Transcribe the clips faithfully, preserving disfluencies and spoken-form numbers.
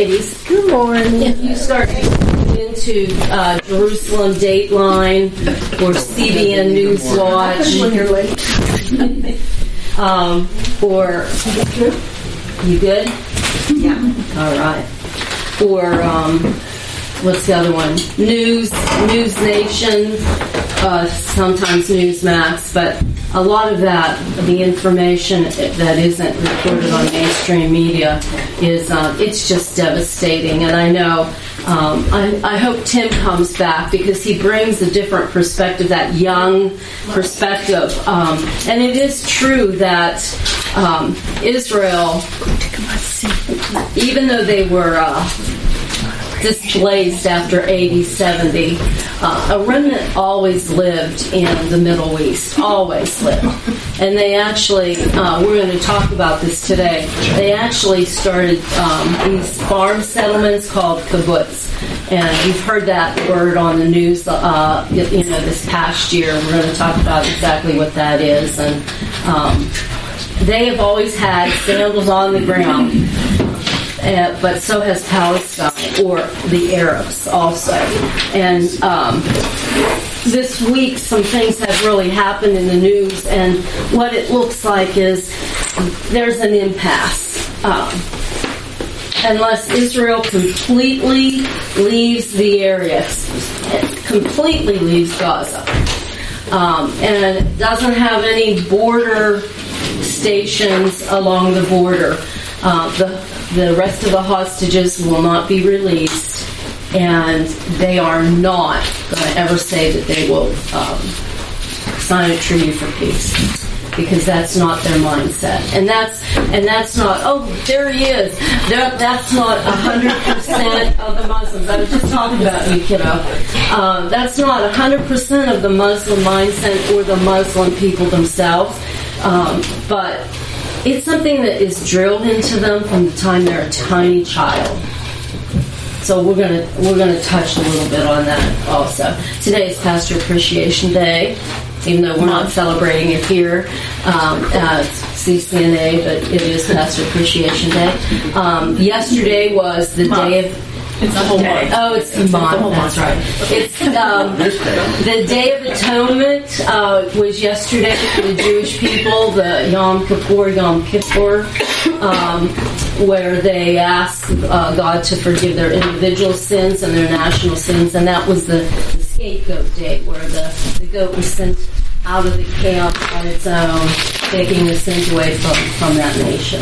ladies. Good morning. If you start into uh, Jerusalem Dateline or C B N Newswatch, um, or you good? Yeah. All right. Or um, what's the other one? News, News Nation, uh, sometimes Newsmax, but a lot of that, the information that isn't reported on mainstream media, is uh, it's just devastating. And I know, um, I, I hope Tim comes back because he brings a different perspective, that young perspective. Um, and it is true that um, Israel, even though they were uh, displaced after A D seventy, uh, a remnant always lived in the Middle East, always lived. And they actually, uh, we're going to talk about this today, they actually started um, these farm settlements called kibbutz. And you've heard that word on the news, uh, you know, this past year. We're going to talk about exactly what that is. And um, they have always had sandals on the ground. Uh, but so has Palestine, or the Arabs also. And um, this week, some things have really happened in the news, and what it looks like is there's an impasse. Um, unless Israel completely leaves the area, completely leaves Gaza, um, and doesn't have any border stations along the border. Uh, the The rest of the hostages will not be released, and they are not going to ever say that they will um, sign a treaty for peace, because that's not their mindset. And that's and that's not, oh, there he is. That, that's not one hundred percent of the Muslims. I was just talking about you, kiddo. Uh, that's not one hundred percent of the Muslim mindset or the Muslim people themselves, um, but it's something that is drilled into them from the time they're a tiny child. So we're gonna we're gonna touch a little bit on that also. Today is Pastor Appreciation Day, even though we're not celebrating it here um, at C C N A, but it is Pastor Appreciation Day. Um, yesterday was the Month. day of. It's a whole month. Oh, it's the month. That's right. It's um, the Day of Atonement uh, was yesterday for the Jewish people, the Yom Kippur, Yom Kippur, um, where they asked uh, God to forgive their individual sins and their national sins, and that was the, the scapegoat day, where the, the goat was sent out of the camp on its own, taking the sins away from, from that nation.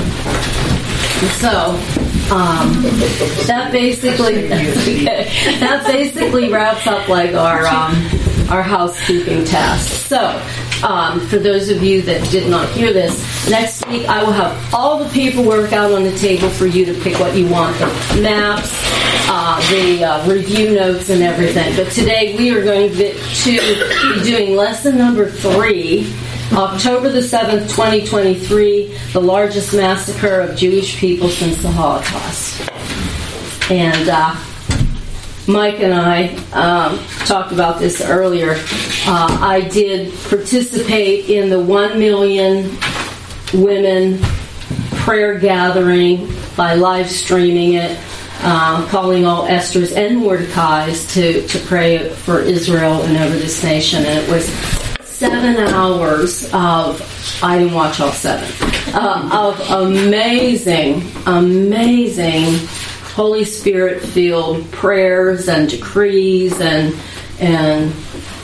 So um, that basically that basically wraps up like our um, our housekeeping tasks. So um, for those of you that did not hear this, next week I will have all the paperwork out on the table for you to pick what you want: the maps, uh, the uh, review notes, and everything. But today we are going to be doing lesson number three. October the seventh, twenty twenty-three, the largest massacre of Jewish people since the Holocaust. And uh, Mike and I um, talked about this earlier. Uh, I did participate in the one million women prayer gathering by live streaming it, uh, calling all Esthers and Mordecais to, to pray for Israel and over this nation. And it was seven hours of, I didn't watch all seven, uh, of amazing, amazing Holy Spirit-filled prayers and decrees and and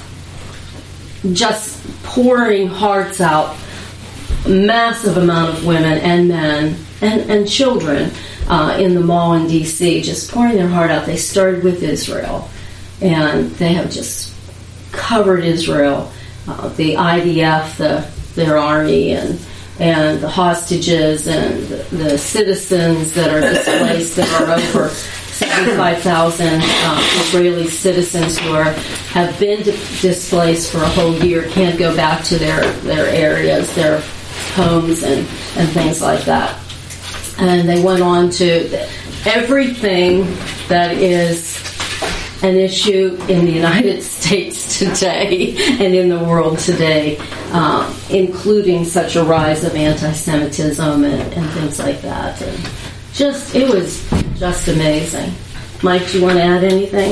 just pouring hearts out. Massive amount of women and men and, and children uh, in the mall in D C just pouring their heart out. They started with Israel, and they have just covered Israel. Uh, the I D F, the, their army, and and the hostages, and the, the citizens that are displaced. There are over seventy-five thousand uh, Israeli citizens who are have been di- displaced for a whole year, can't go back to their, their areas, their homes, and, and things like that. And they went on to everything that is an issue in the United States today and in the world today, um, including such a rise of anti-Semitism and, and things like that. And just, it was Just amazing. Mike, do you want to add anything?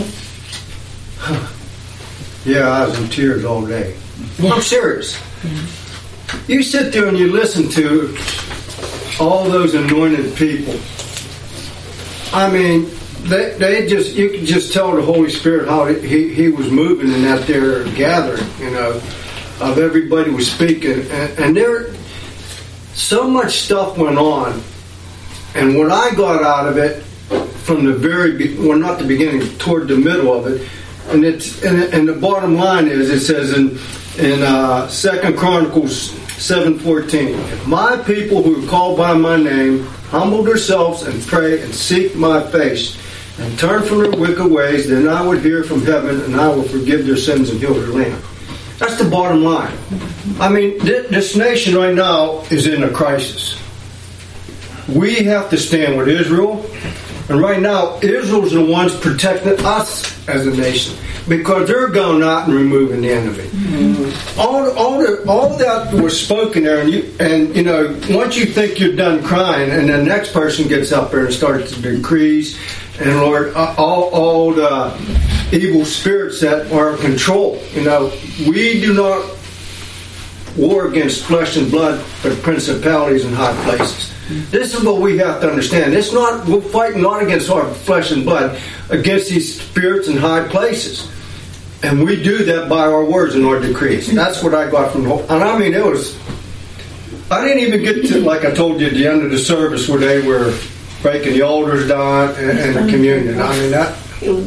Yeah, I was in tears all day. Yeah. I'm serious. Yeah. You sit there and you listen to all those anointed people. I mean, they, they just, you could just tell the Holy Spirit how he, he was moving in that there gathering, you know, of everybody was speaking. And, and there, so much stuff went on. And what I got out of it from the very, be- well, not the beginning, toward the middle of it, and it's and, and the bottom line is, it says in in uh, Second Chronicles seven fourteen, if my people who are called by my name humble themselves and pray and seek my face and turn from their wicked ways, then I would hear from heaven and I will forgive their sins and heal their land. That's the bottom line. I mean, th- this nation right now is in a crisis. We have to stand with Israel. And right now, Israel's the ones protecting us as a nation, because they're going out and removing the enemy. Mm-hmm. All, all, the, all that was spoken there, and you, and you know, once you think you're done crying, and the next person gets up there and starts to decrease, and Lord, all, all the evil spirits that are in control. You know, we do not war against flesh and blood, but principalities in high places. This is what we have to understand. It's not, we're fighting not against our flesh and blood, against these spirits in high places. And we do that by our words and our decrees. That's what I got from the whole, and I mean, it was, I didn't even get to, like I told you at the end of the service, where they were breaking the altars down and, and the communion. I mean, that.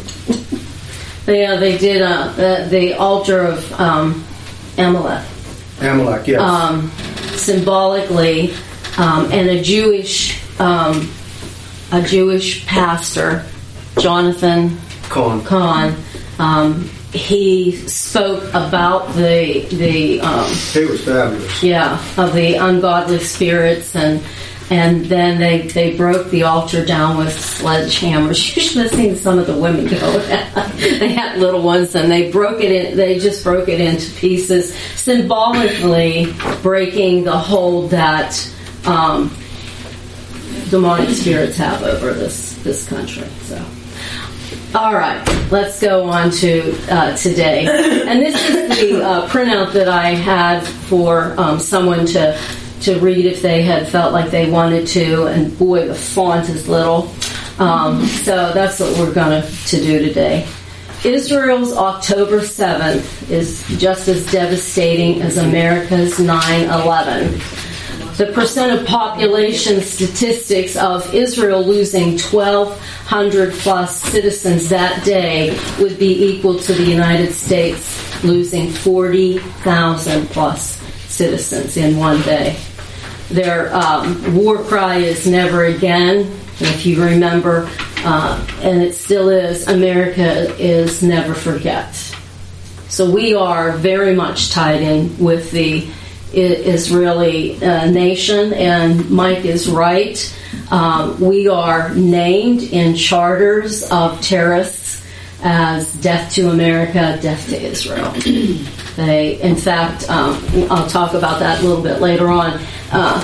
Yeah, they did uh, the, the altar of um, Amalek. Amalek, yes. Um, symbolically, um, and a Jewish, um, a Jewish pastor, Jonathan Cahn. Cahn, um, he spoke about the the. Um, he was fabulous. Yeah, of the ungodly spirits, and and then they, they broke the altar down with sledgehammers. You should have seen some of the women go. They had little ones, and they broke it in. They just broke it into pieces, symbolically breaking the hold that um, demonic spirits have over this this country. So. All right, let's go on to uh, today. And this is the uh, printout that I had for um, someone to to read if they had felt like they wanted to. And boy, the font is little. Um, so that's what we're going to do today. Israel's October seventh is just as devastating as America's nine eleven. The percent of population statistics of Israel losing twelve hundred plus citizens that day would be equal to the United States losing forty thousand plus citizens in one day. Their um, war cry is never again. And if you remember, uh, and it still is, America is never forget. So we are very much tied in with the Israeli uh, nation, and Mike is right. Um, we are named in charters of terrorists as death to America, death to Israel. They, in fact, um, I'll talk about that a little bit later on. Uh,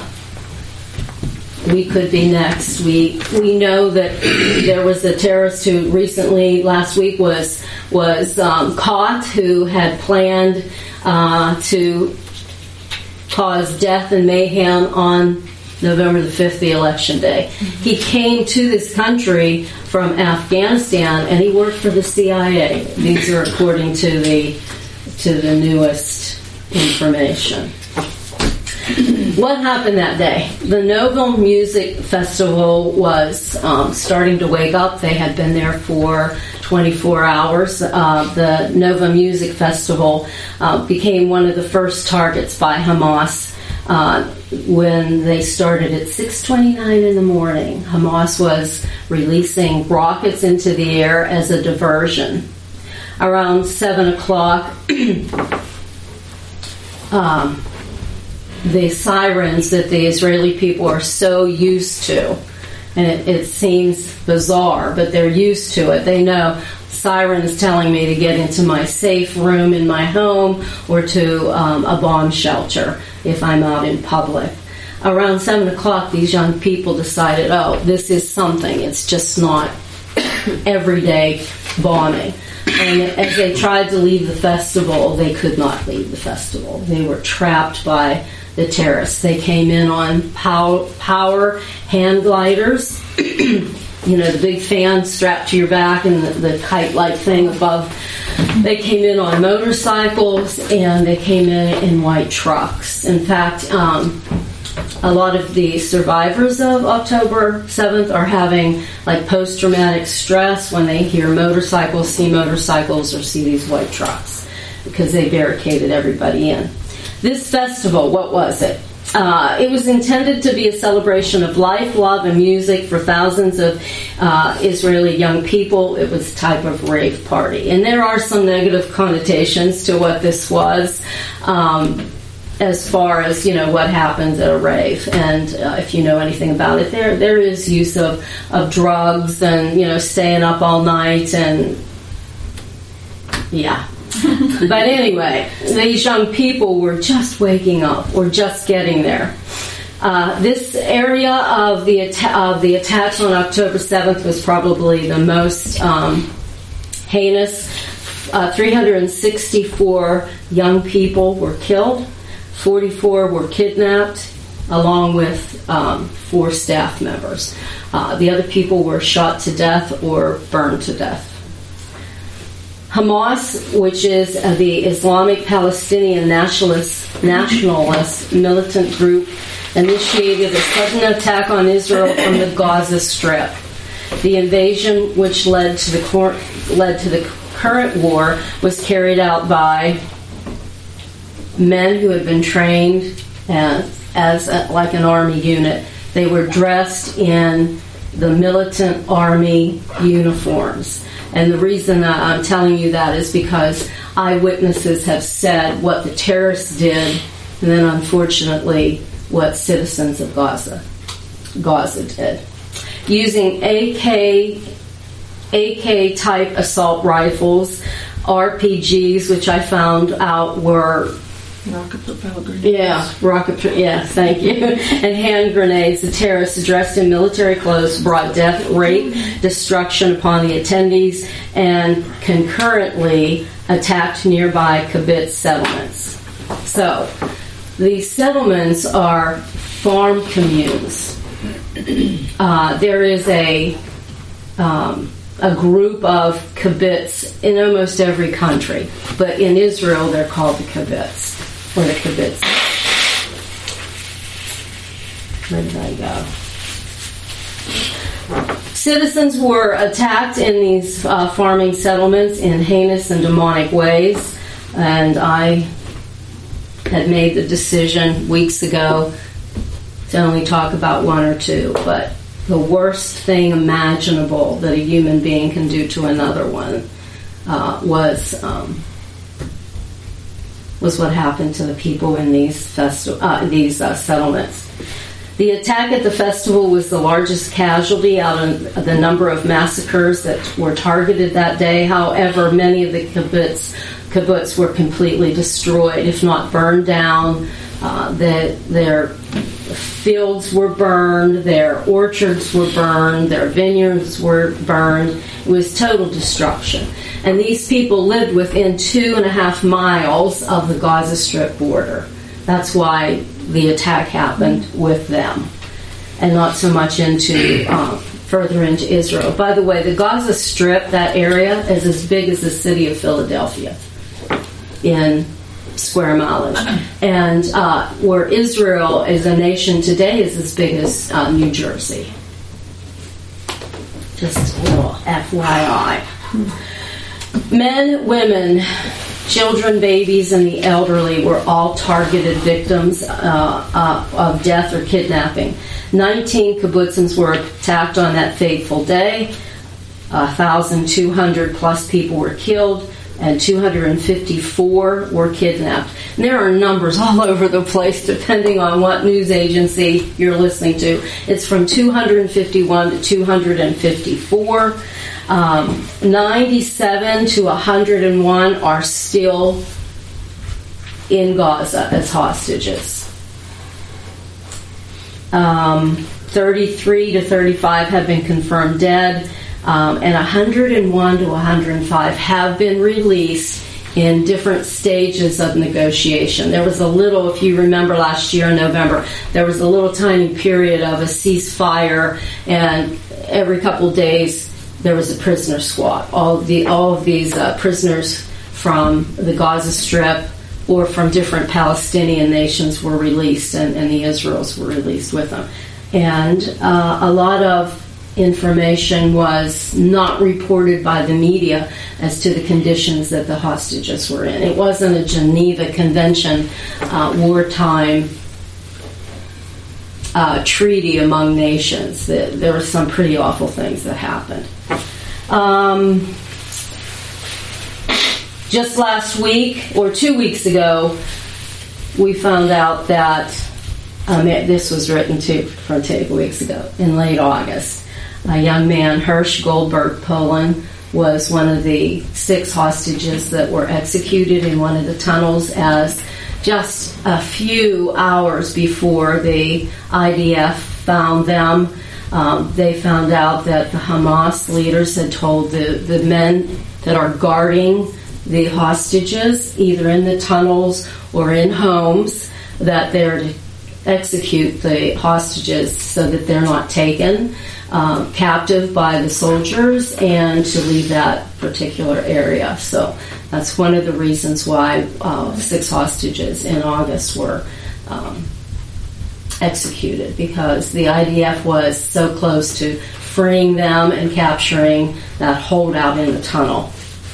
we could be next. We we know that there was a terrorist who recently, last week, was was um, caught, who had planned uh, to cause death and mayhem on November the fifth, the election day. Mm-hmm. He came to this country from Afghanistan, and he worked for the C I A. These are according to the to the newest information. What happened that day? The Nova Music Festival was um, starting to wake up. They had been there for twenty-four hours. Uh, the Nova Music Festival uh, became one of the first targets by Hamas uh, when they started at six twenty-nine in the morning. Hamas was releasing rockets into the air as a diversion. Around seven o'clock, um, the sirens that the Israeli people are so used to, and it, it seems bizarre, but they're used to it. They know sirens telling me to get into my safe room in my home or to um, a bomb shelter if I'm out in public. around seven o'clock, these young people decided, oh, this is something. It's just not everyday bombing. And as they tried to leave the festival, they could not leave the festival. They were trapped by the terrorists. They came in on power, power hand gliders, you know, the big fan strapped to your back and the, the kite-like thing above. They came in on motorcycles, and they came in in white trucks. In fact, um, a lot of the survivors of October seventh are having like post-traumatic stress when they hear motorcycles, see motorcycles, or see these white trucks, because they barricaded everybody in. This festival, what was it? Uh, it was intended to be a celebration of life, love, and music for thousands of uh, Israeli young people. It was a type of rave party. And there are some negative connotations to what this was, um, as far as, you know, what happens at a rave. And uh, if you know anything about it, there there is use of, of drugs and, you know, staying up all night and, yeah. But anyway, these young people were just waking up or just getting there. Uh, this area of the atta- of the attacks on October seventh was probably the most um, heinous. Uh, three hundred sixty-four young people were killed. forty-four were kidnapped, along with um, four staff members. Uh, the other people were shot to death or burned to death. Hamas, which is uh, the Islamic Palestinian nationalist, nationalist militant group, initiated a sudden attack on Israel from the Gaza Strip. The invasion, which led to the cor- led to the current war, was carried out by men who had been trained as, as a, like an army unit. They were dressed in the militant army uniforms. And the reason that I'm telling you that is because eyewitnesses have said what the terrorists did, and then unfortunately what citizens of Gaza, Gaza did. Using A K, A K type assault rifles, R P Gs, which I found out were rocket propelled grenades. Yeah, rocket. Yeah, thank you. And hand grenades. The terrorists, dressed in military clothes, brought death, rape, destruction upon the attendees, and concurrently attacked nearby kibbutz settlements. So, these settlements are farm communes. Uh, there is a um, a group of kibbutz in almost every country, but in Israel they're called the kibbutz. Or the kibbutz. Where did I go? Citizens were attacked in these uh, farming settlements in heinous and demonic ways, and I had made the decision weeks ago to only talk about one or two, but the worst thing imaginable that a human being can do to another one uh, was... Um, was what happened to the people in these festi- uh, these uh, settlements. The attack at the festival was the largest casualty out of the number of massacres that were targeted that day. However, many of the kibbutz, kibbutz were completely destroyed, if not burned down. Uh, the, their fields were burned, their orchards were burned, their vineyards were burned. It was total destruction. And these people lived within two and a half miles of the Gaza Strip border. That's why the attack happened with them, and not so much into um, further into Israel. By the way, the Gaza Strip, that area, is as big as the city of Philadelphia in square mileage. And uh, where Israel is a nation today is as big as uh, New Jersey. Just a little F Y I. Men, women, children, babies, and the elderly were all targeted victims uh, uh, of death or kidnapping. nineteen kibbutzim were attacked on that fateful day. one thousand two hundred plus people were killed, and two hundred fifty-four were kidnapped. And there are numbers all over the place depending on what news agency you're listening to. It's from two hundred fifty-one to two hundred fifty-four. Um, ninety-seven to one hundred one are still in Gaza as hostages. Um, thirty-three to thirty-five have been confirmed dead, um, and one hundred one to one hundred five have been released in different stages of negotiation. There was a little, if you remember last year in November, there was a little tiny period of a ceasefire, and every couple of days there was a prisoner swap. All of, the, all of these uh, prisoners from the Gaza Strip or from different Palestinian nations were released, and, and the Israelis were released with them. And uh, a lot of information was not reported by the media as to the conditions that the hostages were in. It wasn't a Geneva Convention uh, wartime uh, treaty among nations. There were some pretty awful things that happened. Um, just last week, or two weeks ago, we found out that, um, this was written two, from two weeks ago, in late August. A young man, Hirsch Goldberg Poland, was one of the six hostages that were executed in one of the tunnels as just a few hours before the I D F found them. Um, they found out that the Hamas leaders had told the, the men that are guarding the hostages, either in the tunnels or in homes, that they're to execute the hostages so that they're not taken um, captive by the soldiers and to leave that particular area. So that's one of the reasons why uh, six hostages in August were um, executed, because the I D F was so close to freeing them and capturing that holdout in the tunnel.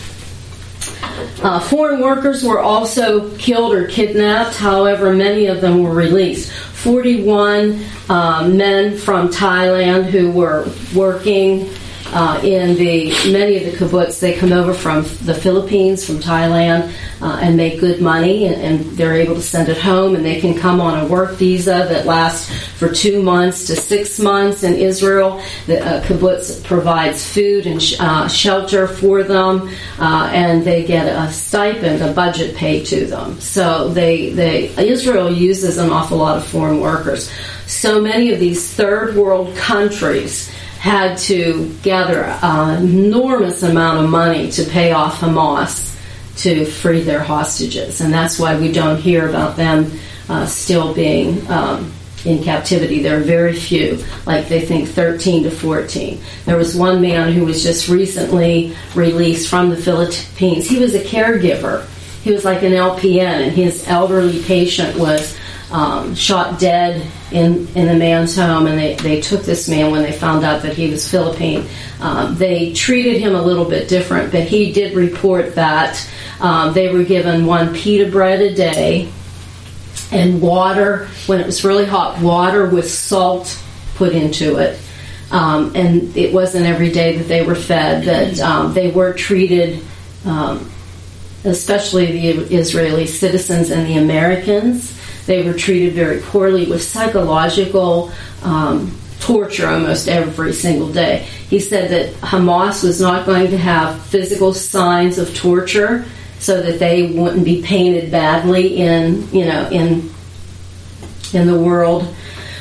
Uh, foreign workers were also killed or kidnapped. However, many of them were released. forty-one uh, men from Thailand who were working uh, in the many of the kibbutz. They come over from the Philippines, from Thailand, uh, and make good money, and, and they're able to send it home, and they can come on a work visa that lasts for two months to six months in Israel. The uh, kibbutz provides food and sh- uh, shelter for them, uh, and they get a stipend, a budget paid to them. So they, they Israel uses an awful lot of foreign workers. So many of these third world countries had to gather an enormous amount of money to pay off Hamas to free their hostages, and that's why we don't hear about them uh, still being um, in captivity. There are very few, like they think thirteen to fourteen. There was one man who was just recently released from the Philippines. He was a caregiver. He was like an L P N, and his elderly patient was um, shot dead in, in a man's home, and they, they took this man when they found out that he was Philippine. Um, they treated him a little bit different, but he did report that um, they were given one pita bread a day and water, when it was really hot, water with salt put into it. Um, and it wasn't every day that they were fed, that um, they were treated, um, especially the Israeli citizens and the Americans, they were treated very poorly with psychological um, torture almost every single day. He said that Hamas was not going to have physical signs of torture so that they wouldn't be painted badly in, you know, in in the world.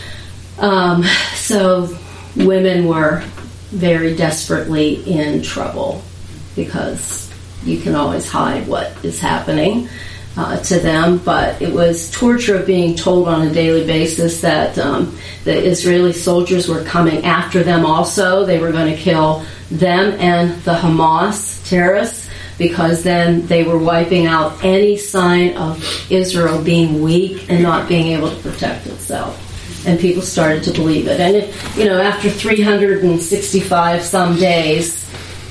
Um, so women were very desperately in trouble because you can always hide what is happening uh, to them. But it was torture of being told on a daily basis that um, the Israeli soldiers were coming after them also. They were going to kill them and the Hamas terrorists, because then they were wiping out any sign of Israel being weak and not being able to protect itself. And people started to believe it. And, it, you know, after three hundred sixty-five some days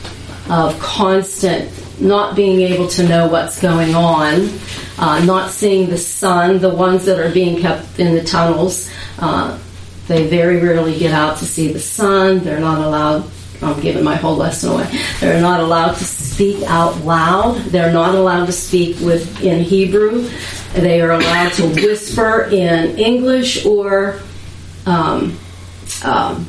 of constant not being able to know what's going on, uh, not seeing the sun, the ones that are being kept in the tunnels, uh, they very rarely get out to see the sun. They're not allowed, I'm giving my whole lesson away, they're not allowed to speak out loud. They're not allowed to speak with in Hebrew. They are allowed to whisper in English or, um, um,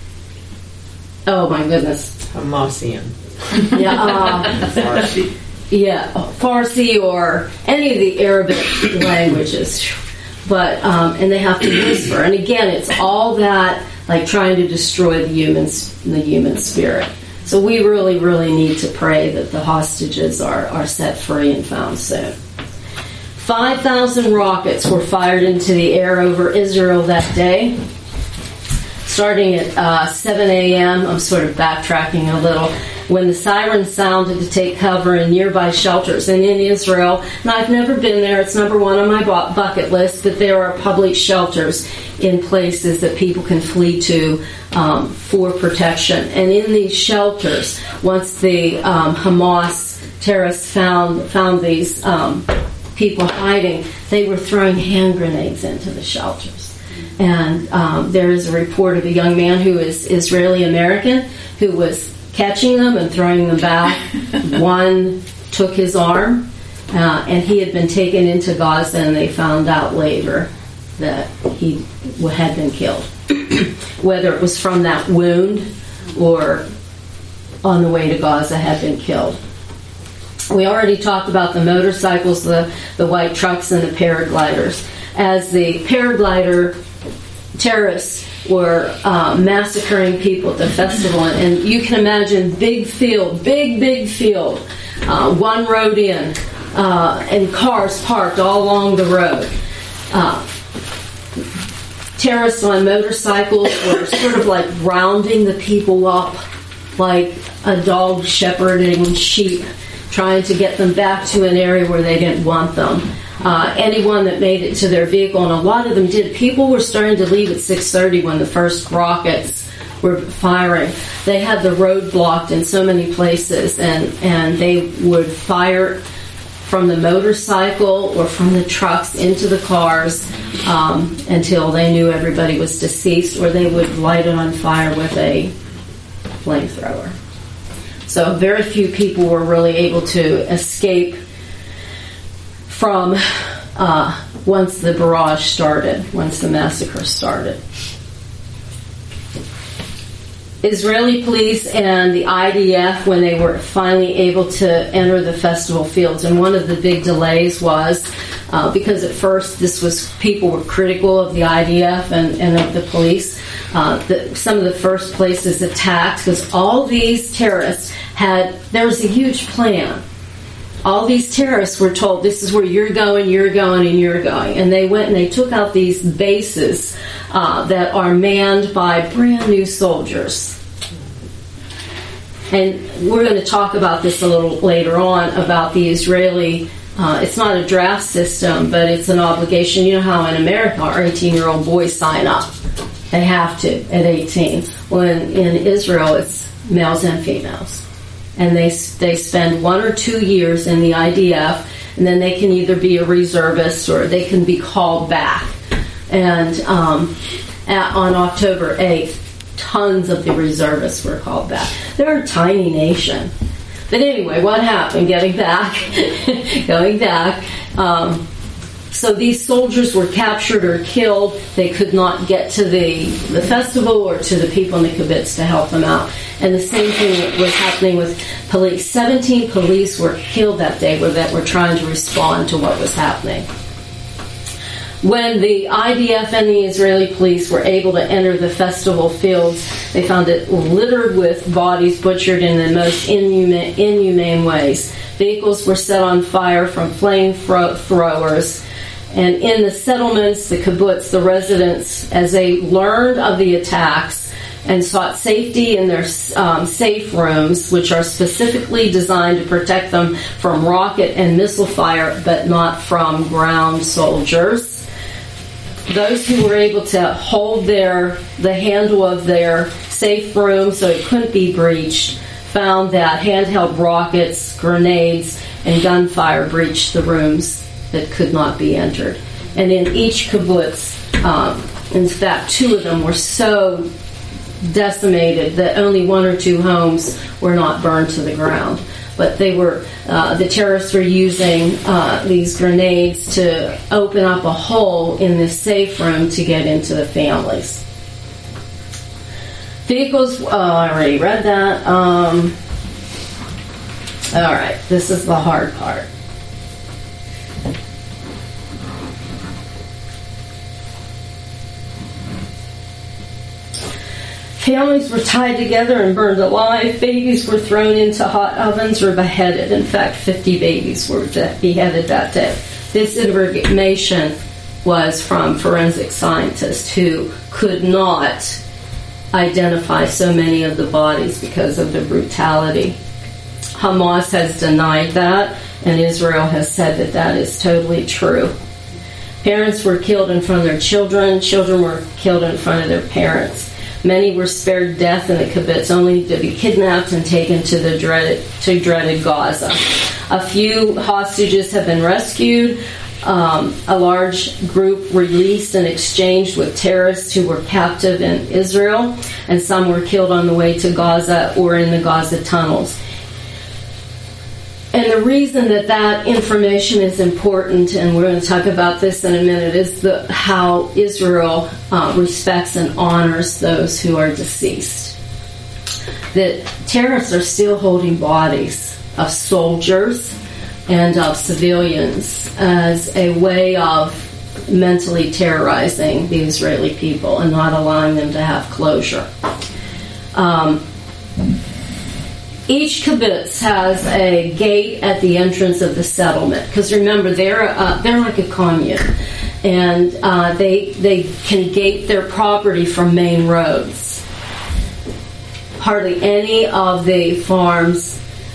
oh my goodness. Hamasian. Yeah, uh, Farsi. Yeah, Farsi or any of the Arabic languages. but um, and they have to whisper. And again, it's all that like trying to destroy the human the human spirit. So we really, really need to pray that the hostages are are set free and found soon. Five thousand rockets were fired into the air over Israel that day, starting at uh, seven a.m. I'm sort of backtracking a little. When the siren sounded to take cover in nearby shelters. And in Israel, and I've never been there, it's number one on my bu- bucket list, but there are public shelters in places that people can flee to um, for protection. And in these shelters, once the um, Hamas terrorists found found these um, people hiding, they were throwing hand grenades into the shelters. And um, there is a report of a young man who is Israeli-American who was catching them and throwing them back. One took his arm, uh, and he had been taken into Gaza, and they found out later that he had been killed. Whether it was from that wound or on the way to Gaza, had been killed. We already talked about the motorcycles, the, the white trucks, and the paragliders. As the paraglider terrorists were uh, massacring people at the festival, and, and you can imagine big field, big, big field, uh, one road in, uh, and cars parked all along the road. Uh, terrorists on motorcycles were sort of like rounding the people up like a dog shepherding sheep, trying to get them back to an area where they didn't want them. Uh, anyone that made it to their vehicle, and a lot of them did. People were starting to leave at six thirty when the first rockets were firing. They had the road blocked in so many places, and, and they would fire from the motorcycle or from the trucks into the cars um, until they knew everybody was deceased, or they would light it on fire with a flamethrower. So very few people were really able to escape from uh, once the barrage started, once the massacre started. Israeli police and the I D F, when they were finally able to enter the festival fields, and one of the big delays was uh, because at first this was people were critical of the I D F and, and of the police. Uh, the, some of the first places attacked, because all these terrorists had, there was a huge plan. All these terrorists were told, this is where you're going, you're going, and you're going. And they went and they took out these bases uh, that are manned by brand new soldiers. And we're going to talk about this a little later on, about the Israeli, uh, it's not a draft system, but it's an obligation. You know how in America our eighteen-year-old boys sign up. They have to at eighteen. Well, in, in Israel, it's males and females. And they they spend one or two years in the I D F, and then they can either be a reservist or they can be called back. And um, at, on October eighth, tons of the reservists were called back. They're a tiny nation. But anyway, what happened? Getting back, going back. Um, so these soldiers were captured or killed. They could not get to the, the festival or to the people in the kibbutz to help them out. And the same thing was happening with police. seventeen police were killed that day that were trying to respond to what was happening. When the I D F and the Israeli police were able to enter the festival fields, they found it littered with bodies butchered in the most inhumane, inhumane ways. Vehicles were set on fire from flamethrowers. And in the settlements, the kibbutz, the residents, as they learned of the attacks and sought safety in their um, safe rooms, which are specifically designed to protect them from rocket and missile fire, but not from ground soldiers. Those who were able to hold their the handle of their safe room so it couldn't be breached found that handheld rockets, grenades, and gunfire breached the rooms that could not be entered. And in each kibbutz, um, in fact, two of them were so decimated that only one or two homes were not burned to the ground. But they were, uh, the terrorists were using uh, these grenades to open up a hole in this safe room to get into the families. Vehicles, uh, I already read that. Um, all right, this is the hard part. Families were tied together and burned alive. Babies were thrown into hot ovens or beheaded. In fact, fifty babies were beheaded that day. This information was from forensic scientists who could not identify so many of the bodies because of the brutality. Hamas has denied that, and Israel has said that that is totally true. Parents were killed in front of their children. Children were killed in front of their parents. Many were spared death in the kibbutz, only to be kidnapped and taken to the dreaded, to dreaded Gaza. A few hostages have been rescued. Um, a large group released and exchanged with terrorists who were captive in Israel, and some were killed on the way to Gaza or in the Gaza tunnels. And the reason that that information is important, and we're going to talk about this in a minute, is the, how Israel uh, respects and honors those who are deceased. That terrorists are still holding bodies of soldiers and of civilians as a way of mentally terrorizing the Israeli people and not allowing them to have closure. Um, Each kibbutz has a gate at the entrance of the settlement, because remember they're uh, they're like a commune, and uh, they they can gate their property from main roads. Hardly any of the farms.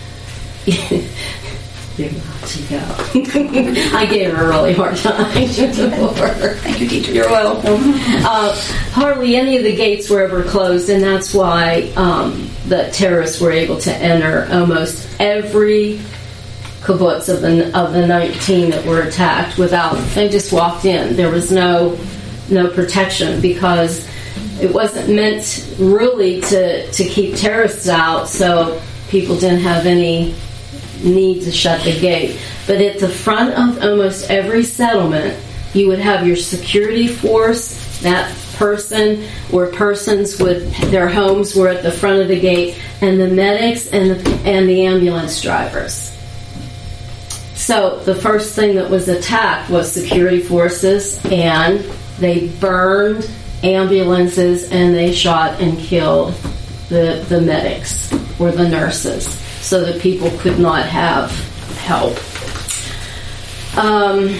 You're not to go. I gave her a really hard time before. Thank you, teacher. You're welcome. Uh, hardly any of the gates were ever closed, and that's why um, the terrorists were able to enter almost every kibbutz of the of the nineteen that were attacked without. They just walked in. There was no no protection because it wasn't meant really to to keep terrorists out. So people didn't have any need to shut the gate. But at the front of almost every settlement, you would have your security force. That person or persons with their homes were at the front of the gate, and the medics and the, and the ambulance drivers. So the first thing that was attacked was security forces, and they burned ambulances and they shot and killed the the medics or the nurses, so that people could not have help. Um,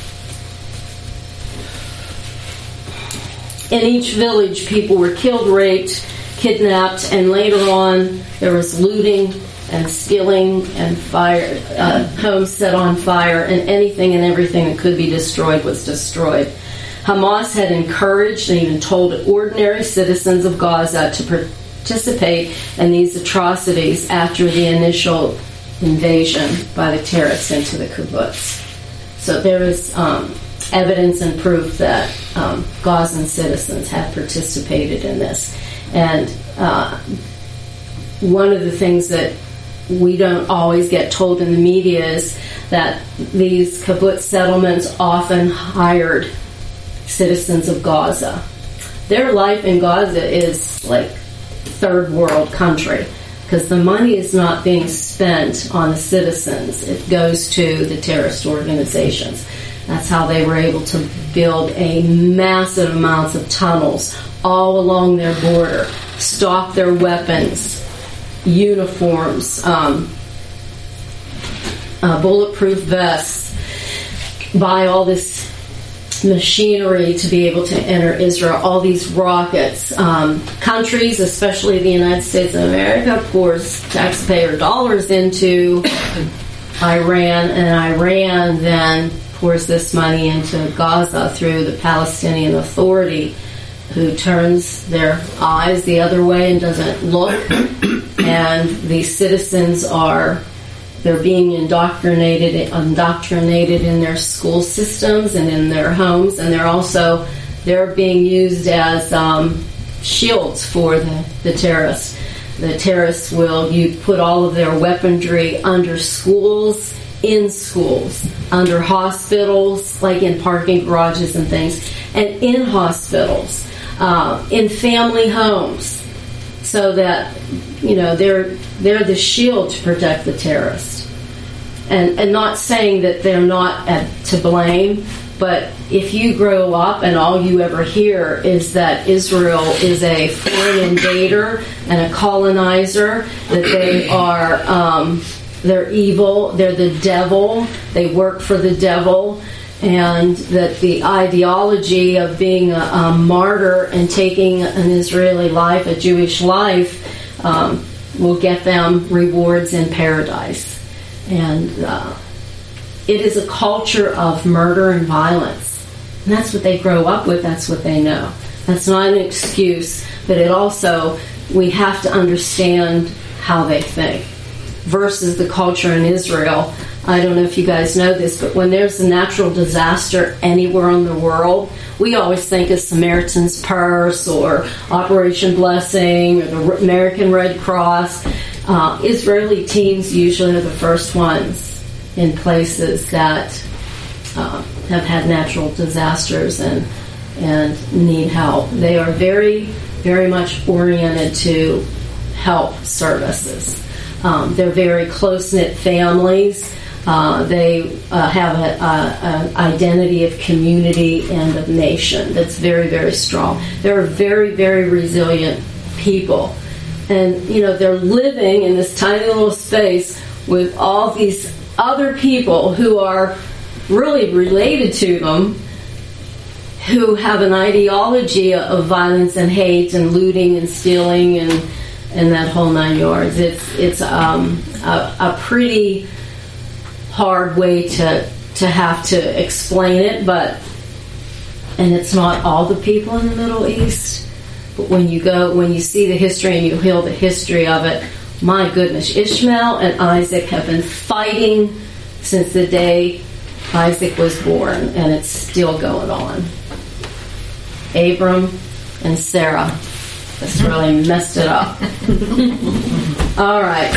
in each village, people were killed, raped, kidnapped, and later on there was looting and stealing and fire, uh, homes set on fire, and anything and everything that could be destroyed was destroyed. Hamas had encouraged and even told ordinary citizens of Gaza to participate in these atrocities after the initial invasion by the terrorists into the kibbutz. So there is um, evidence and proof that um, Gazan citizens had participated in this. And uh, one of the things that we don't always get told in the media is that these kibbutz settlements often hired citizens of Gaza. Their life in Gaza is like third world country, because the money is not being spent on the citizens. It goes to the terrorist organizations. That's how they were able to build a massive amounts of tunnels all along their border, stock their weapons, uniforms, um, uh, bulletproof vests, buy all this machinery to be able to enter Israel, all these rockets. Um, countries, especially the United States of America, pours taxpayer dollars into Iran, and Iran then pours this money into Gaza through the Palestinian Authority, who turns their eyes the other way and doesn't look. And these citizens are They're being indoctrinated, indoctrinated in their school systems and in their homes, and they're also they're being used as um, shields for the, the terrorists. The terrorists will you put all of their weaponry under schools, in schools, under hospitals, like in parking garages and things, and in hospitals, uh, in family homes, so that you know they're they're the shield to protect the terrorists. And, and not saying that they're not at, to blame, But if you grow up and all you ever hear is that Israel is a foreign invader and a colonizer, that they are um, they're evil, they're the devil, they work for the devil, and that the ideology of being a, a martyr and taking an Israeli life, a Jewish life, um, will get them rewards in paradise. And uh, it is a culture of murder and violence. And that's what they grow up with, that's what they know. That's not an excuse, but it also, we have to understand how they think. Versus the culture in Israel. I don't know if you guys know this, but when there's a natural disaster anywhere in the world, we always think of Samaritan's Purse or Operation Blessing or the American Red Cross. Uh, Israeli teams usually are the first ones in places that uh, have had natural disasters and and need help. They are very, very much oriented to help services. Um, they're very close-knit families. Uh, they uh, have an identity of community and of nation that's very, very strong. They're very, very resilient people. And, you know, they're living in this tiny little space with all these other people who are really related to them, who have an ideology of violence and hate and looting and stealing and and that whole nine yards. It's it's um, a, a pretty hard way to to have to explain it, but and it's not all the people in the Middle East. But when you go, when you see the history and you hear the history of it, my goodness, Ishmael and Isaac have been fighting since the day Isaac was born, and it's still going on. Abram and Sarah. This really messed it up. All right.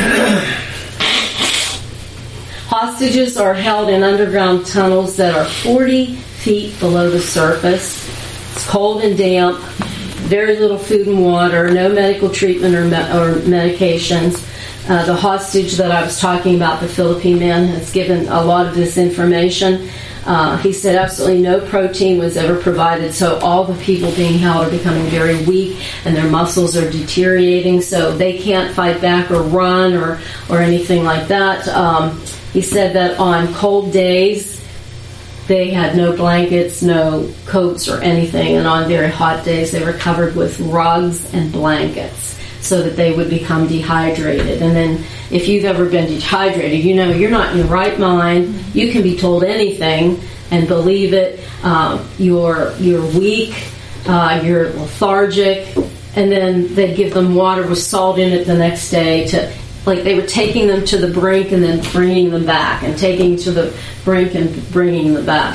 Hostages are held in underground tunnels that are forty feet below the surface. It's cold and damp. Very little food and water. No medical treatment or, me- or medications. Uh, the hostage that I was talking about, the Philippine man, has given a lot of this information. Uh, he said absolutely no protein was ever provided, so all the people being held are becoming very weak and their muscles are deteriorating, so they can't fight back or run or, or anything like that. Um, he said that on cold days they had no blankets, no coats or anything, and on very hot days they were covered with rugs and blankets so that they would become dehydrated. And then if you've ever been dehydrated, you know you're not in your right mind. You can be told anything and believe it. Um, you're you're weak. Uh, you're lethargic. And then they'd give them water with salt in it the next day. To like they were taking them to the brink and then bringing them back, and taking to the brink and bringing them back.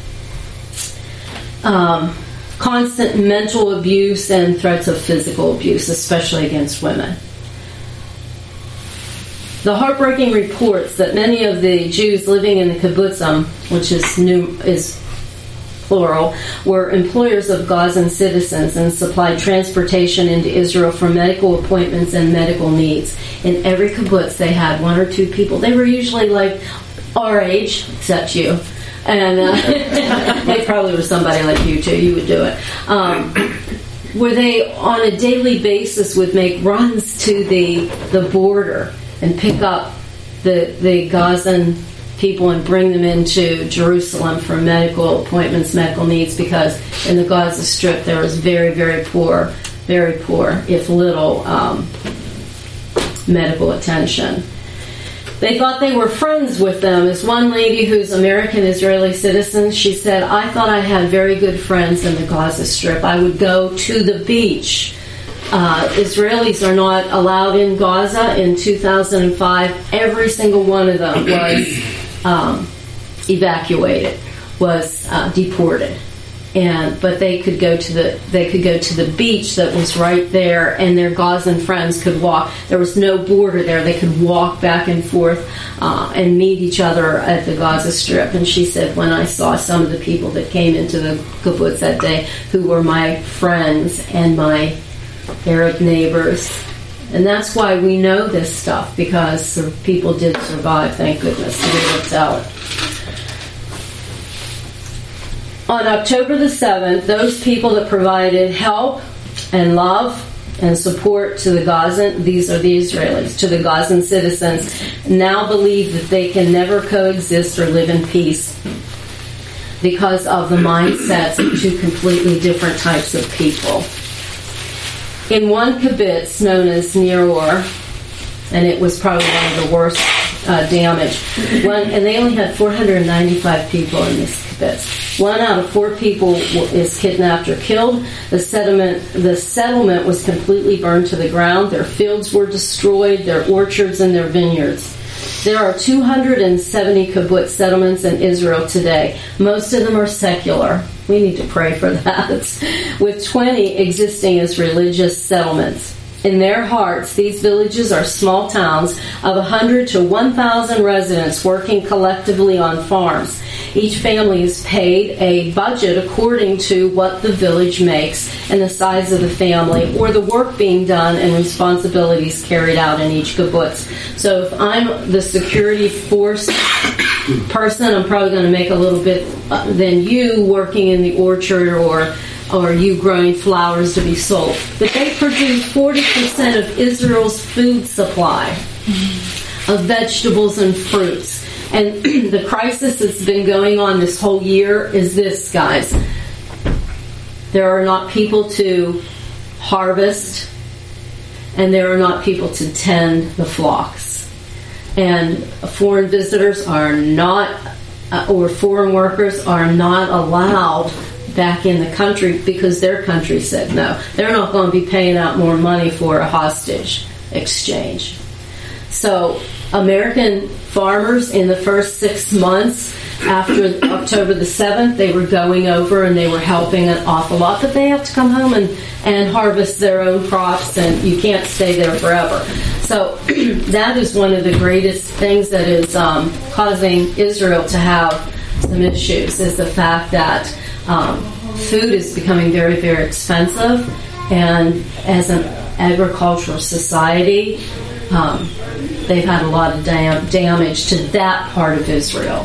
Um, constant mental abuse and threats of physical abuse, especially against women. The heartbreaking reports that many of the Jews living in the kibbutzim, which is new, is plural, were employers of Gazan citizens and supplied transportation into Israel for medical appointments and medical needs. In every kibbutz, they had one or two people. They were usually like our age, except you. And uh, they probably were somebody like you, too. You would do it. Um, where they, on a daily basis, would make runs to the, the border and pick up the the Gazan people and bring them into Jerusalem for medical appointments, medical needs, because in the Gaza Strip there was very, very poor, very poor, if little, um, medical attention. They thought they were friends with them. As one lady who's American-Israeli citizen, she said, I thought I had very good friends in the Gaza Strip. I would go to the beach. Uh, Israelis are not allowed in Gaza. In two thousand five, every single one of them was um, evacuated, was uh, deported, and but they could go to the they could go to the beach that was right there, and their Gazan friends could walk. There was no border there; they could walk back and forth uh, and meet each other at the Gaza Strip. And she said, when I saw some of the people that came into the kibbutz that day, who were my friends and my Arab neighbors. And that's why we know this stuff, because people did survive, thank goodness. So they would tell it. On October the seventh, those people that provided help and love and support to the Gazan, these are the Israelis, to the Gazan citizens, now believe that they can never coexist or live in peace because of the mindsets of two completely different types of people. In one kibbutz known as Nir Or, and it was probably one of the worst uh, damage, one, and they only had four hundred ninety-five people in this kibbutz. One out of four people is kidnapped or killed. The settlement, the settlement was completely burned to the ground. Their fields were destroyed, their orchards and their vineyards. There are two hundred seventy kibbutz settlements in Israel today. Most of them are secular. We need to pray for that. With twenty existing as religious settlements. In their hearts, these villages are small towns of one hundred to one thousand residents working collectively on farms. Each family is paid a budget according to what the village makes and the size of the family, or the work being done and responsibilities carried out in each kibbutz. So if I'm the security force person, I'm probably going to make a little bit than you working in the orchard or or you growing flowers to be sold. But they produce forty percent of Israel's food supply of vegetables and fruits. And the crisis that's been going on this whole year is this, guys. There are not people to harvest, and there are not people to tend the flocks. And foreign visitors are not, uh, or foreign workers are not allowed back in the country because their country said no. They're not going to be paying out more money for a hostage exchange. So American farmers in the first six months after October the seventh, they were going over and they were helping an awful lot, but they have to come home and, and harvest their own crops, and you can't stay there forever. So that is one of the greatest things that is um, causing Israel to have some issues, is the fact that Um, food is becoming very, very expensive, and as an agricultural society, um, they've had a lot of dam- damage to that part of Israel.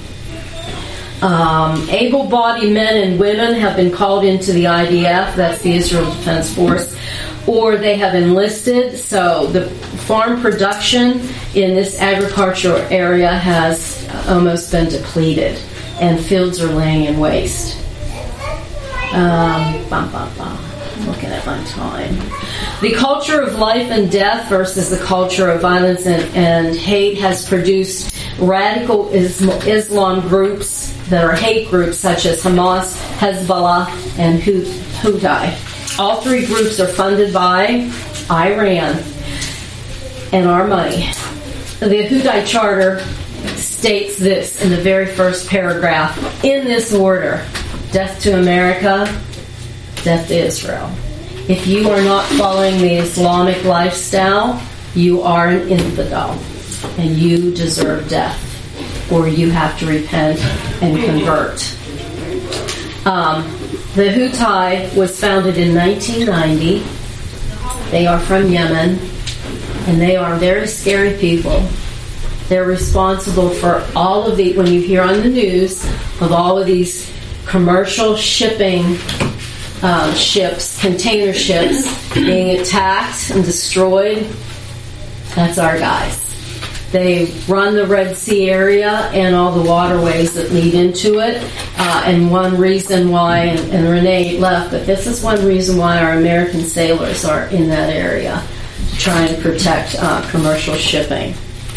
Um, able-bodied men and women have been called into the I D F, that's the Israel Defense Force, or they have enlisted. So the farm production in this agricultural area has almost been depleted, and fields are laying in waste. Um, bum, bum, bum. Looking at my time. The culture of life and death versus the culture of violence and, and hate has produced radical Islam groups that are hate groups such as Hamas, Hezbollah, and Houthi. All three groups are funded by Iran and our money. The Houthi Charter states this in the very first paragraph, in this order: death to America, death to Israel. If you are not following the Islamic lifestyle, you are an infidel, and you deserve death, or you have to repent and convert. Um, the Houthi was founded in nineteen ninety. They are from Yemen, and they are very scary people. They're responsible for all of the, when you hear on the news of all of these commercial shipping uh, ships, container ships being attacked and destroyed, that's our guys. They run the Red Sea area and all the waterways that lead into it. Uh, and one reason why, and, and Renee left, but this is one reason why our American sailors are in that area, trying to protect uh, commercial shipping.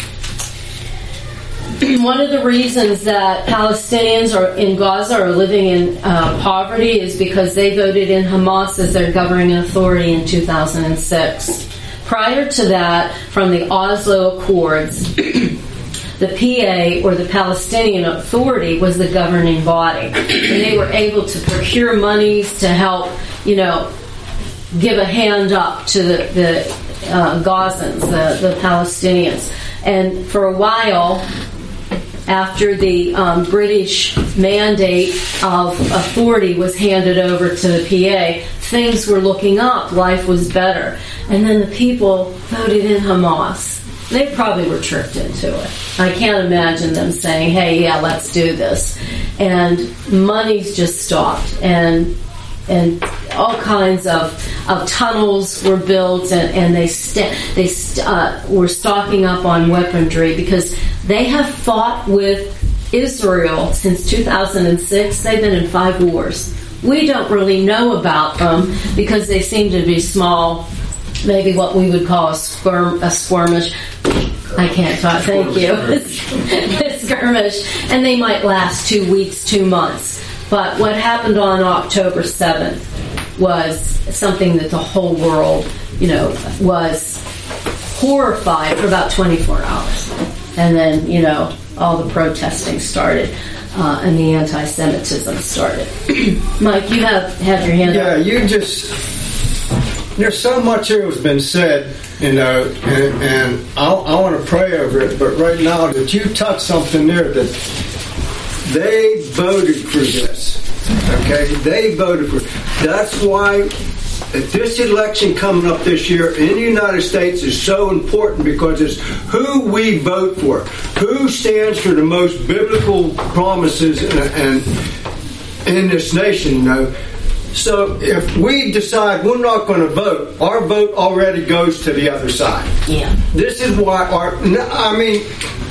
One of the reasons that Palestinians are in Gaza are living in uh, poverty is because they voted in Hamas as their governing authority in two thousand six. Prior to that, from the Oslo Accords, the P A, or the Palestinian Authority, was the governing body. And they were able to procure monies to help, you know, give a hand up to the, the uh, Gazans, the, the Palestinians. And for a while, after the um, British mandate of authority was handed over to the P A, things were looking up. Life was better. And then the people voted in Hamas. They probably were tricked into it. I can't imagine them saying, hey, yeah, let's do this. and money's just stopped, and and all kinds of, of tunnels were built, and, and they st- they st- uh, were stocking up on weaponry because they have fought with Israel since two thousand six. They've been in five wars. We don't really know about them because they seem to be small, maybe what we would call a, skirm- a skirmish. I can't talk, thank you. A skirmish. And they might last two weeks, two months. But what happened on October seventh was something that the whole world, you know, was horrified for about twenty-four hours. And then, you know, all the protesting started. Uh, and the anti-Semitism started. Mike, you have had your hand yeah, up. Yeah, you just... There's so much here has been said, you know, and, and I, I want to pray over it, but right now that you touched something there that they voted for this, okay? They voted for it. That's why this election coming up this year in the United States is so important, because it's who we vote for, who stands for the most biblical promises and, and in this nation, you know. So if we decide we're not going to vote, our vote already goes to the other side. Yeah. This is why our, I mean,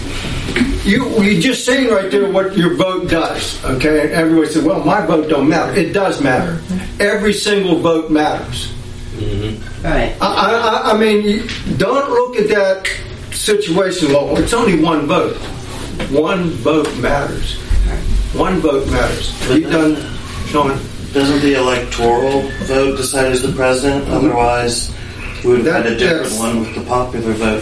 you you just seen right there what your vote does, okay? And everybody said, well, my vote don't matter. It does matter. Mm-hmm. Every single vote matters. Mm-hmm. Right. I, I, I mean, you don't look at that situation, well, it's only one vote. One vote matters. One vote matters. But You done, Sean? Doesn't the electoral vote decide who's the president? Mm-hmm. Otherwise, we would have had a different yes. one with the popular vote.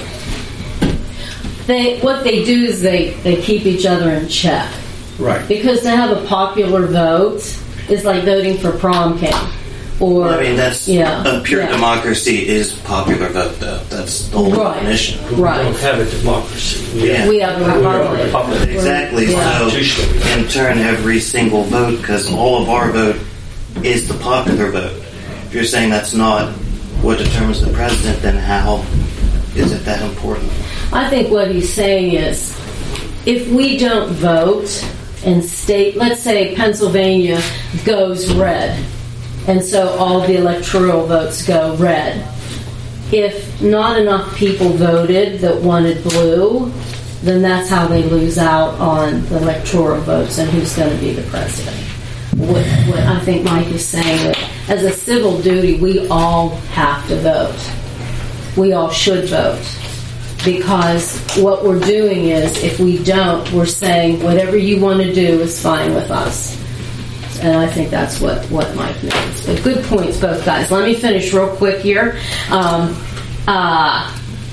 They what they do is they, they keep each other in check. Right. Because to have a popular vote is like voting for prom king. Or Well, I mean, that's yeah, a pure yeah. democracy is popular vote, though. That's the whole Right. definition. Right. We don't have a democracy. Yeah. We have a republic. republic. Exactly. Yeah. So, in turn, every single vote, because all of our vote is the popular vote. If you're saying that's not what determines the president, then how is it that important? I think what he's saying is, if we don't vote and state, let's say Pennsylvania goes red, and so all the electoral votes go red. If not enough people voted that wanted blue, then that's how they lose out on the electoral votes and who's going to be the president. What, what I think Mike is saying, that as a civil duty, we all have to vote. We all should vote. Because what we're doing is, if we don't, we're saying whatever you want to do is fine with us. And I think that's what, what Mike means. But good points, both guys. Let me finish real quick here. Um, uh,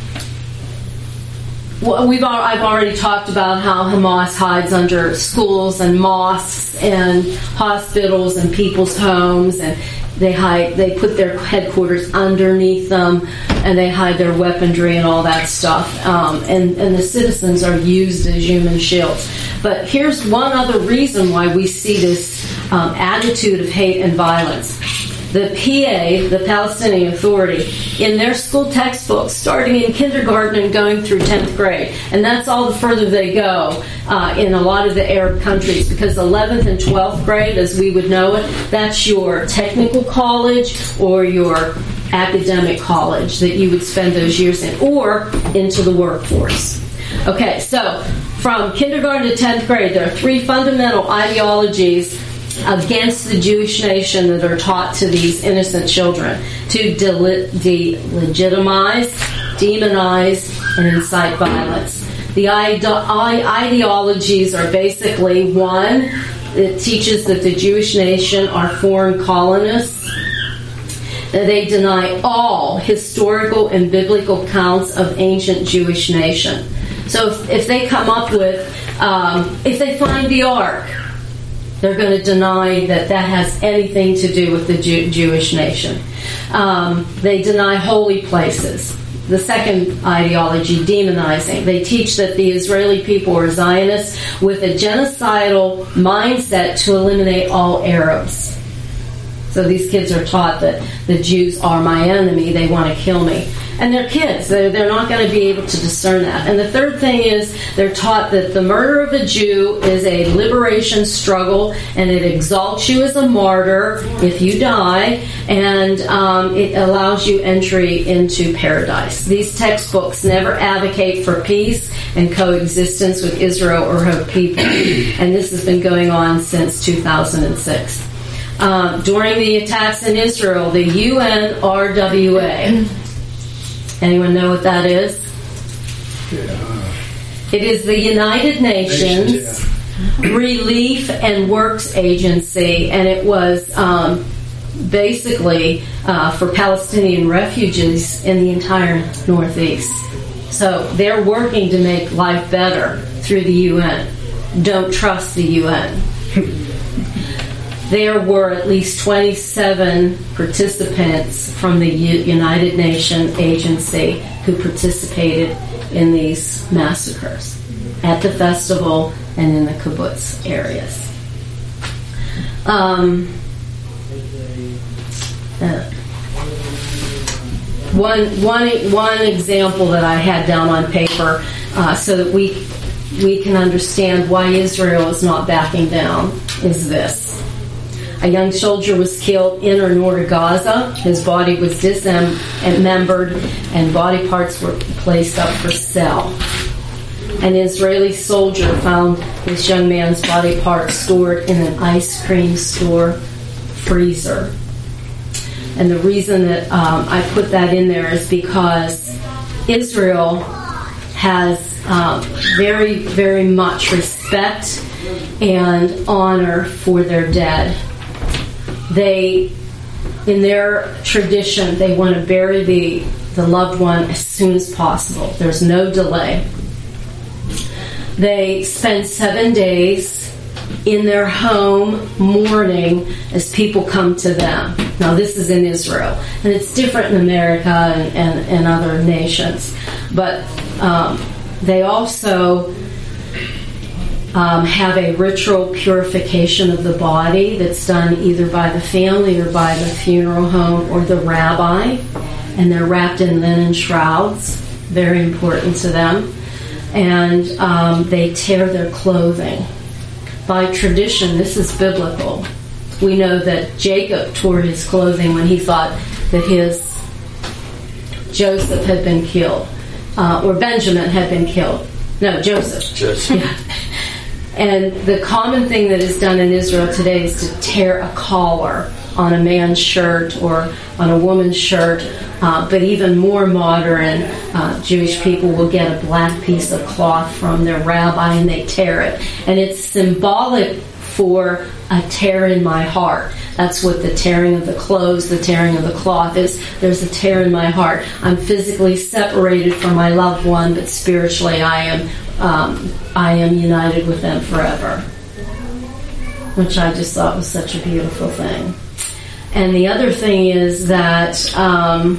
we've al- I've already talked about how Hamas hides under schools and mosques and hospitals and people's homes, and they hide. They put their headquarters underneath them, and they hide their weaponry and all that stuff. Um, and and the citizens are used as human shields. But here's one other reason why we see this um, attitude of hate and violence. The P A, the Palestinian Authority, in their school textbooks, starting in kindergarten and going through tenth grade, and that's all the further they go uh, in a lot of the Arab countries, because eleventh and twelfth grade, as we would know it, that's your technical college or your academic college that you would spend those years in, or into the workforce. Okay, so from kindergarten to tenth grade, there are three fundamental ideologies against the Jewish nation that are taught to these innocent children: to de- delegitimize, demonize, and incite violence. The ide- ideologies are basically, one, it teaches that the Jewish nation are foreign colonists. They deny all historical and biblical counts of ancient Jewish nation. So if, if they come up with, um, if they find the Ark, they're going to deny that that has anything to do with the Jew- Jewish nation. Um, they deny holy places. The second ideology, demonizing. They teach that the Israeli people are Zionists with a genocidal mindset to eliminate all Arabs. So these kids are taught that the Jews are my enemy, they want to kill me. And they're kids. They're, they're not going to be able to discern that. And the third thing is they're taught that the murder of a Jew is a liberation struggle, and it exalts you as a martyr if you die, and um, it allows you entry into paradise. These textbooks never advocate for peace and coexistence with Israel or her people. And this has been going on since two thousand six. Um, during the attacks in Israel, the U N R W A, anyone know what that is? Yeah. It is the United Nations Nations, yeah. Relief and Works Agency, and it was um, basically uh, for Palestinian refugees in the entire Northeast. So they're working to make life better through the U N. Don't trust the U N. There were at least twenty-seven participants from the U- United Nations agency who participated in these massacres at the festival and in the kibbutz areas. Um, uh, one, one, one example that I had down on paper uh, so that we we can understand why Israel is not backing down is this. A young soldier was killed in or north of Gaza. His body was dismembered and body parts were placed up for sale. An Israeli soldier found this young man's body parts stored in an ice cream store freezer. And the reason that um, I put that in there is because Israel has um, very, very much respect and honor for their dead. They, in their tradition, they want to bury the, the loved one as soon as possible. There's no delay. They spend seven days in their home mourning as people come to them. Now, this is in Israel, and it's different in America and, and, and other nations. But um, they also Um, have a ritual purification of the body that's done either by the family or by the funeral home or the rabbi, and they're wrapped in linen shrouds, very important to them, and um, they tear their clothing. By tradition, this is biblical. We know that Jacob tore his clothing when he thought that his Joseph had been killed, uh, or Benjamin had been killed. No, Joseph. Joseph. Yeah. And the common thing that is done in Israel today is to tear a collar on a man's shirt or on a woman's shirt. Uh, but even more modern, uh, Jewish people will get a black piece of cloth from their rabbi and they tear it. And it's symbolic for a tear in my heart. That's what the tearing of the clothes, the tearing of the cloth is. There's a tear in my heart. I'm physically separated from my loved one, but spiritually I am um, I am united with them forever. Which I just thought was such a beautiful thing. And the other thing is that um,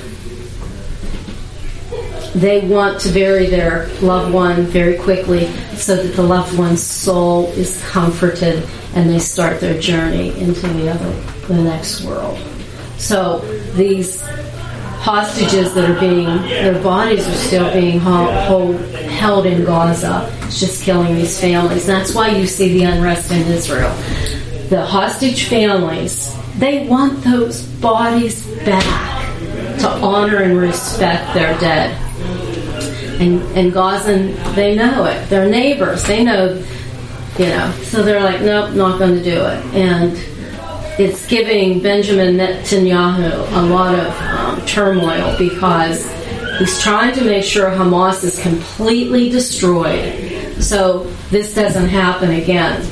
they want to bury their loved one very quickly so that the loved one's soul is comforted and they start their journey into the other, the next world. So these hostages that are being, their bodies are still being hold, hold, held in Gaza. It's just killing these families. And that's why you see the unrest in Israel. The hostage families, they want those bodies back to honor and respect their dead. And, and Gazan, they know it. They're neighbors. They know, you know. So they're like, nope, not going to do it. And it's giving Benjamin Netanyahu a lot of um, turmoil because he's trying to make sure Hamas is completely destroyed so this doesn't happen again.